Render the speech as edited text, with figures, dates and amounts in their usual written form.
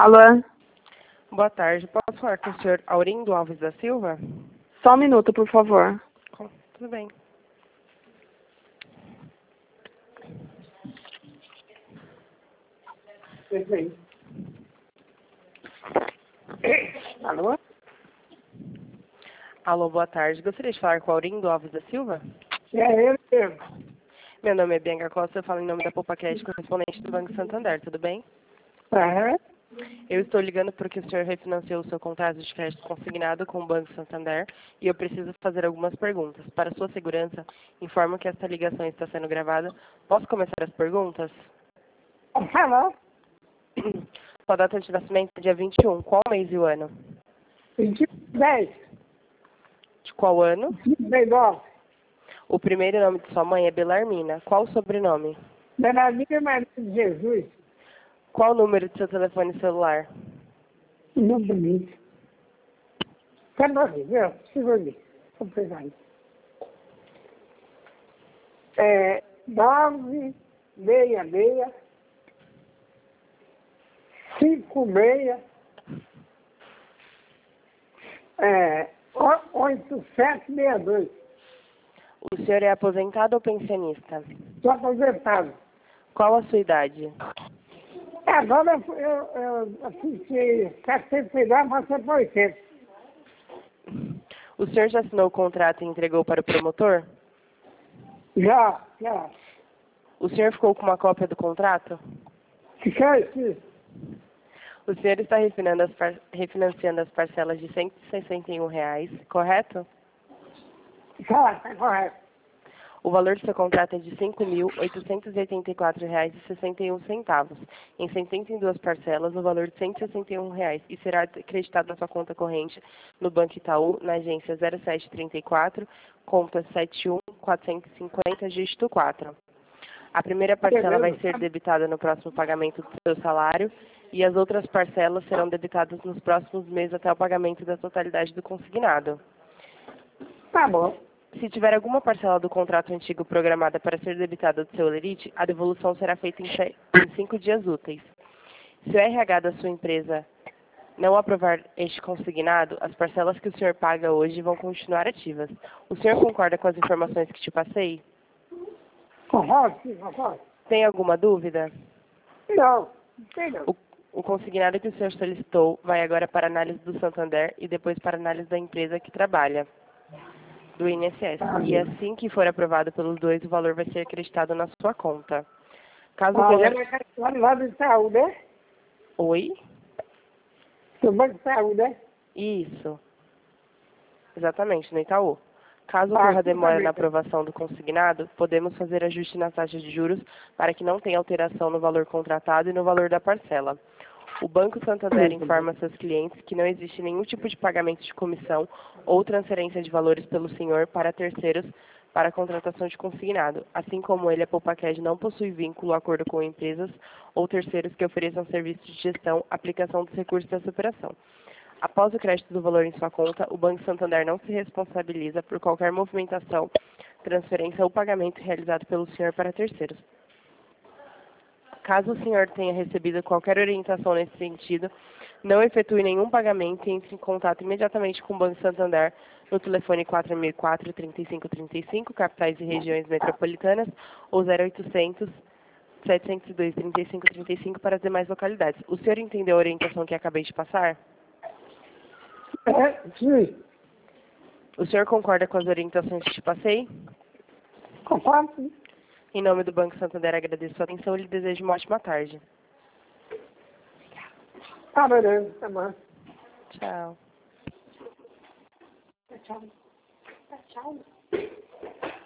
Alô? Boa tarde. Posso falar com o senhor Aurindo Alves da Silva? Só um minuto, por favor. Tudo bem. Alô? Alô, boa tarde. Gostaria de falar com o Aurindo Alves da Silva? É ele mesmo. Meu nome é Bianca Costa, eu falo em nome da PoupaCast, correspondente do Banco Santander, tudo bem? Aham. Eu estou ligando porque o senhor refinanciou o seu contrato de crédito consignado com o Banco Santander e eu preciso fazer algumas perguntas. Para sua segurança, informo que esta ligação está sendo gravada. Posso começar as perguntas? Alô? Sua data de nascimento é dia 21. Qual mês e o ano? 10, De qual ano? 19. O primeiro nome de sua mãe é Belarmina. Qual o sobrenome? Maravilha Maria de Jesus. Qual o número de seu telefone celular? Não bonito. Quando você viu? Segure. Vou pegar aí. 966 56 8762. O senhor é aposentado ou pensionista? Estou aposentado. Qual a sua idade? Agora eu assisti 79, você foi 80. O senhor já assinou o contrato e entregou para o promotor? Já. O senhor ficou com uma cópia do contrato? Fiquei aqui. O senhor está refinanciando as parcelas de R$ 161, correto? Tá correto. O valor do seu contrato é de R$ 5.884,61. Em 72 parcelas, o valor de R$ 161 e será acreditado na sua conta corrente no Banco Itaú, na agência 0734, conta 71450, dígito 4. A primeira parcela vai ser debitada no próximo pagamento do seu salário e as outras parcelas serão debitadas nos próximos meses até o pagamento da totalidade do consignado. Tá bom. Se tiver alguma parcela do contrato antigo programada para ser debitada do seu lerite, a devolução será feita em 5 dias úteis. Se o RH da sua empresa não aprovar este consignado, as parcelas que o senhor paga hoje vão continuar ativas. O senhor concorda com as informações que te passei? Concordo, sim, concordo. Tem alguma dúvida? Não tem não. O consignado que o senhor solicitou vai agora para análise do Santander e depois para análise da empresa que trabalha, do INSS. E assim que for aprovado pelos dois, o valor vai ser acreditado na sua conta. Caso Lá do Itaú, né? Oi? Do Banco Itaú, né? Isso. Exatamente, no Itaú. Caso ocorra demora na aprovação do consignado, podemos fazer ajuste na taxa de juros para que não tenha alteração no valor contratado e no valor da parcela. O Banco Santander informa seus clientes que não existe nenhum tipo de pagamento de comissão ou transferência de valores pelo senhor para terceiros para a contratação de consignado. Assim como ele, a PoupaCast não possui vínculo ou acordo com empresas ou terceiros que ofereçam serviços de gestão, aplicação dos recursos dessa operação. Após o crédito do valor em sua conta, o Banco Santander não se responsabiliza por qualquer movimentação, transferência ou pagamento realizado pelo senhor para terceiros. Caso o senhor tenha recebido qualquer orientação nesse sentido, não efetue nenhum pagamento e entre em contato imediatamente com o Banco Santander no telefone 4004-3535, capitais e regiões metropolitanas, ou 0800 702 3535 para as demais localidades. O senhor entendeu a orientação que acabei de passar? Sim. O senhor concorda com as orientações que te passei? Concordo, sim. Em nome do Banco Santander, agradeço a sua atenção e lhe desejo uma ótima tarde. Tá, beleza, tá bom. Tchau. Tchau. Tchau.